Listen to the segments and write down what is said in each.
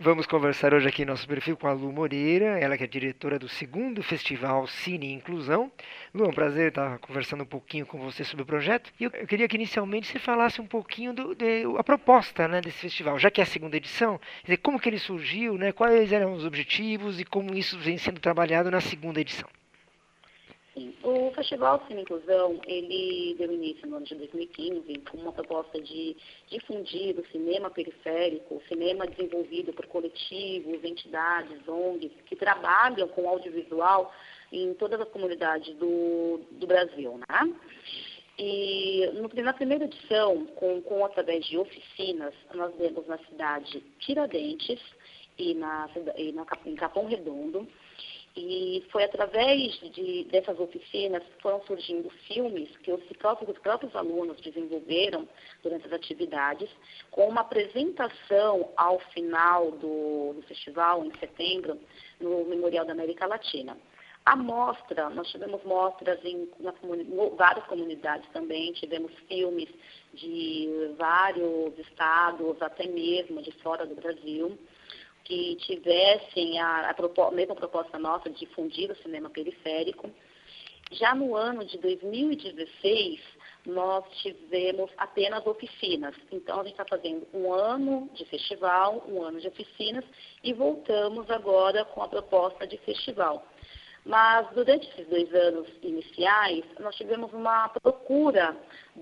Vamos conversar hoje aqui em nosso perfil com a Lu Moreira, ela que é diretora do segundo Festival Cine e Inclusão. Lu, é um prazer estar conversando um pouquinho com você sobre o projeto. E eu queria que inicialmente você falasse um pouquinho a proposta, né, desse festival, já que é a segunda edição, quer dizer, como que ele surgiu, né, quais eram os objetivos e como isso vem sendo trabalhado na segunda edição. Sim. O Festival Cine Inclusão, ele deu início no ano de 2015 com uma proposta de difundir o cinema periférico, o cinema desenvolvido por coletivos, entidades, ONGs, que trabalham com audiovisual em todas as comunidades do Brasil, né? E na primeira edição, através de oficinas, nós demos na cidade Tiradentes em Capão Redondo. E foi através dessas oficinas que foram surgindo filmes que os próprios alunos desenvolveram durante as atividades, com uma apresentação ao final do festival, em setembro, no Memorial da América Latina. A mostra, nós tivemos mostras em várias comunidades também, tivemos filmes de vários estados, até mesmo de fora do Brasil, que tivessem a mesma proposta nossa de difundir o cinema periférico. Já no ano de 2016, nós tivemos apenas oficinas. Então, a gente está fazendo um ano de festival, um ano de oficinas, e voltamos agora com a proposta de festival. Mas, durante esses 2 anos iniciais, nós tivemos uma procura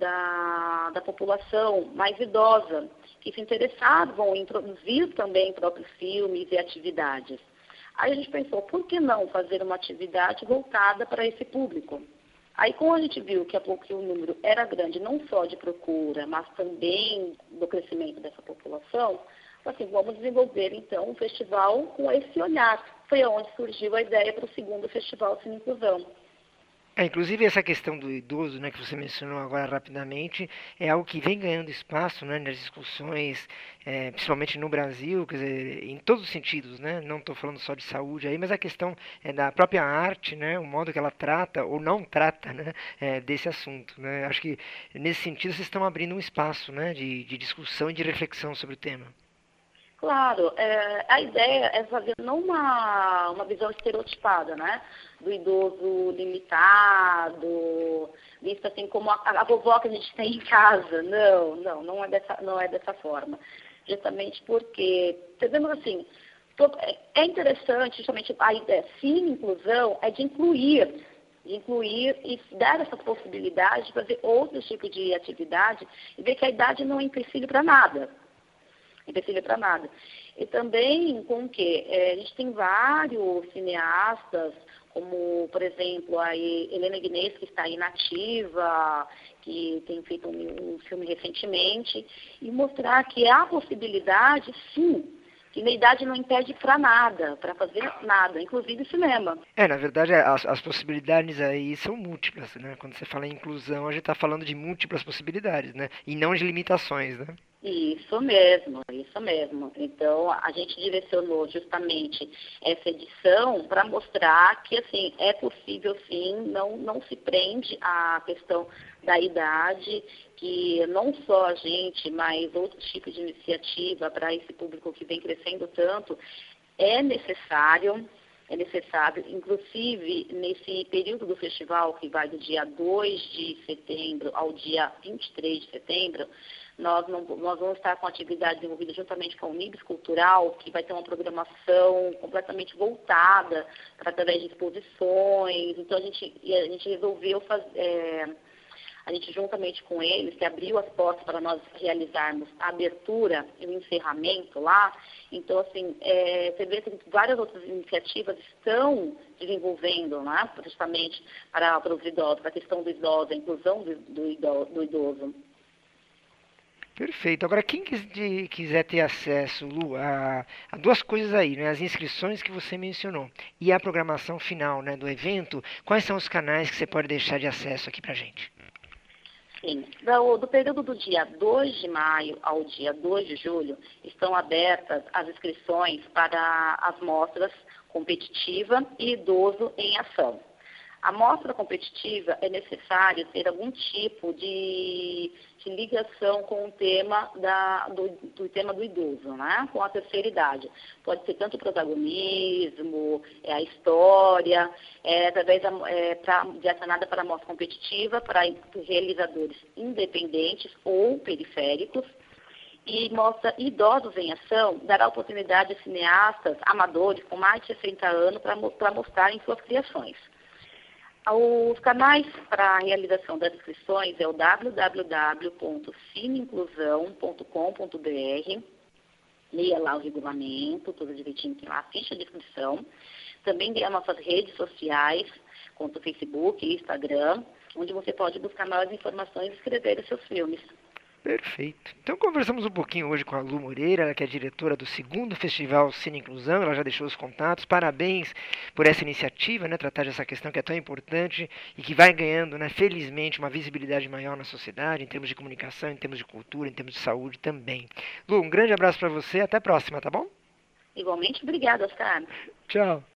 da população mais idosa, que se interessavam em produzir também próprios filmes e atividades. Aí a gente pensou, por que não fazer uma atividade voltada para esse público? Aí, como a gente viu que o número era grande, não só de procura, mas também do crescimento dessa população, assim, vamos desenvolver, então, um festival com esse olhar. Foi onde surgiu a ideia para o segundo Festival Cine Inclusão. Inclusive essa questão do idoso, né, que você mencionou agora rapidamente, é algo que vem ganhando espaço, né, nas discussões, principalmente no Brasil, quer dizer, em todos os sentidos, né, não estou falando só de saúde aí, mas a questão da própria arte, né, o modo que ela trata ou não trata, né, desse assunto, né. Acho que nesse sentido vocês estão abrindo um espaço, né, de discussão e de reflexão sobre o tema. Claro, a ideia é fazer não uma visão estereotipada, né? Do idoso limitado, visto assim como a vovó que a gente tem em casa. Não é dessa forma. Justamente porque, entendemos assim, é interessante, justamente a ideia, sim, inclusão, é de incluir e dar essa possibilidade de fazer outros tipos de atividade e ver que a idade não é empecilho para nada. E também com que a gente tem vários cineastas, como, por exemplo, a Helena Guinness, que está aí nativa, que tem feito um filme recentemente, e mostrar que há possibilidade, sim, que na idade não impede para nada, para fazer nada, inclusive cinema. Na verdade, as possibilidades aí são múltiplas, né? Quando você fala em inclusão, a gente está falando de múltiplas possibilidades, né? E não de limitações, né? Isso mesmo, isso mesmo. Então, a gente direcionou justamente essa edição para mostrar que, assim, é possível, sim, não se prende à questão da idade, que não só a gente, mas outros tipos de iniciativa para esse público que vem crescendo tanto, é necessário, inclusive nesse período do festival, que vai do dia 2 de setembro ao dia 23 de setembro, nós vamos estar com atividade desenvolvida juntamente com a Unibis Cultural, que vai ter uma programação completamente voltada para através de exposições. Então, a gente resolveu fazer, a gente juntamente com eles, que abriu as portas para nós realizarmos a abertura e o encerramento lá. Então, assim, você vê que várias outras iniciativas estão desenvolvendo, né, justamente para os idosos, para a questão do idoso, a inclusão do idoso. Perfeito. Agora, quem quiser ter acesso, Lu, a duas coisas aí, né? As inscrições que você mencionou e a programação final, né, do evento, quais são os canais que você pode deixar de acesso aqui pra gente? Sim. Do período do dia 2 de maio ao dia 2 de julho, estão abertas as inscrições para as mostras competitiva e idoso em ação. A mostra competitiva é necessário ter algum tipo de ligação com o tema do tema do idoso, né? Com a terceira idade. Pode ser tanto o protagonismo, a história, através direcionada para a mostra competitiva, para realizadores independentes ou periféricos. E mostra Idosos em Ação, dará oportunidade a cineastas amadores com mais de 60 anos para mostrarem suas criações. Os canais para a realização das inscrições é o www.cineinclusão.com.br. Leia lá o regulamento, tudo direitinho, tem lá a ficha de inscrição. Também tem as nossas redes sociais, quanto o Facebook e Instagram, onde você pode buscar maiores informações e escrever os seus filmes. Perfeito. Então conversamos um pouquinho hoje com a Lu Moreira, ela que é diretora do segundo Festival Cine Inclusão, ela já deixou os contatos. Parabéns por essa iniciativa, né, tratar dessa questão que é tão importante e que vai ganhando, né, felizmente, uma visibilidade maior na sociedade, em termos de comunicação, em termos de cultura, em termos de saúde também. Lu, um grande abraço para você, até a próxima, tá bom? Igualmente, obrigada, Oscar. Tchau.